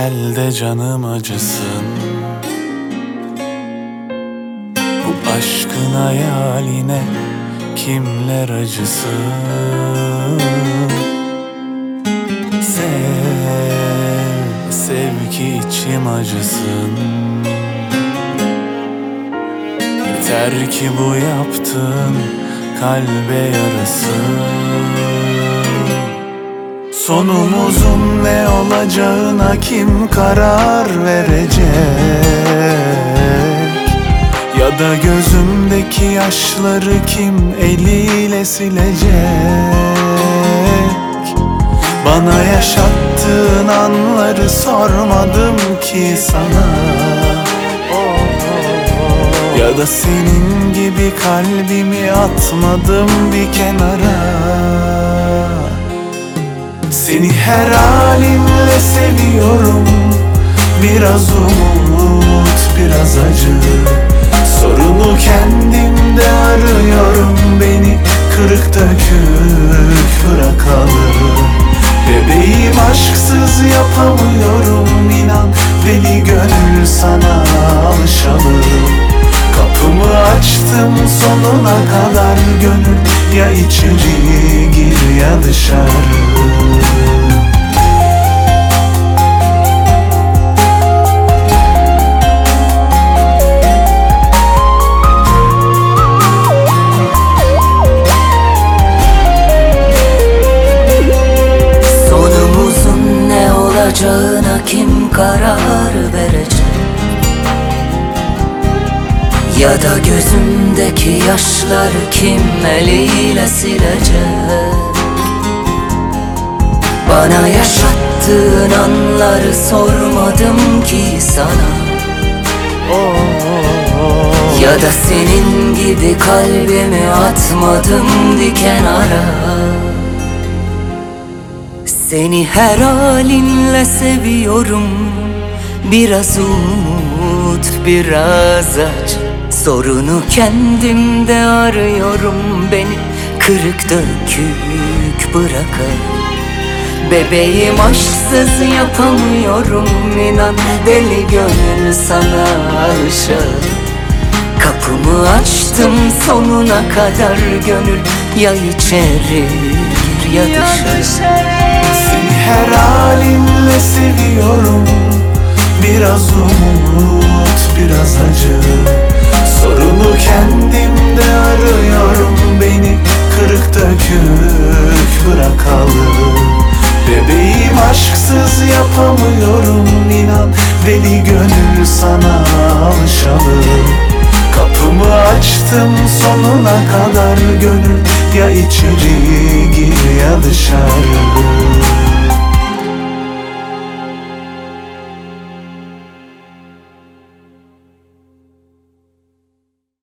Gel de canım acısın bu aşkın hayaline kimler acısın. Sev, sev ki içim acısın. Yeter ki bu yaptığın kalbe yarasın. Sonumuzun ne olacağına kim karar verecek? Ya da gözümdeki yaşları kim eliyle silecek? Bana yaşattığın anları sormadım ki sana. Ya da senin gibi kalbimi atmadım bir kenara. Seni her halinle seviyorum. Biraz umut, biraz acı. Sorunu kendimde arıyorum. Beni kırık dökük bırakalı. Bebeğim aşksız yapamıyorum. İnan deli gönül sana alışalı. Kapımı açtım sonuna kadar gönül. Ya içeri gir ya dışarı. Sonumuzun ne olacağına kim karar verecek? Ya da gözümdeki yaşları kim eliyle silecek? Bana yaşattığın anları sormadım ki sana. Ya da senin gibi kalbimi atmadım bir kenara. Seni her halinle seviyorum. Biraz umut, biraz acı. Sorunu kendimde arıyorum. Beni kırık dökük bırakın. Bebeğim aşksız yapamıyorum. İnan deli gönül sana alışır. Kapımı açtım sonuna kadar gönül. Ya içeri gir ya dışarı. Seni her halinle seviyorum. Biraz umut, biraz acı. Sorunu kendimde arıyorum. Beni kırık dökük bırakalı. Bebeğim aşksız yapamıyorum. İnan deli gönül sana alışalı. Kapımı açtım sonuna kadar gönül. Ya içeri gir ya dışarı.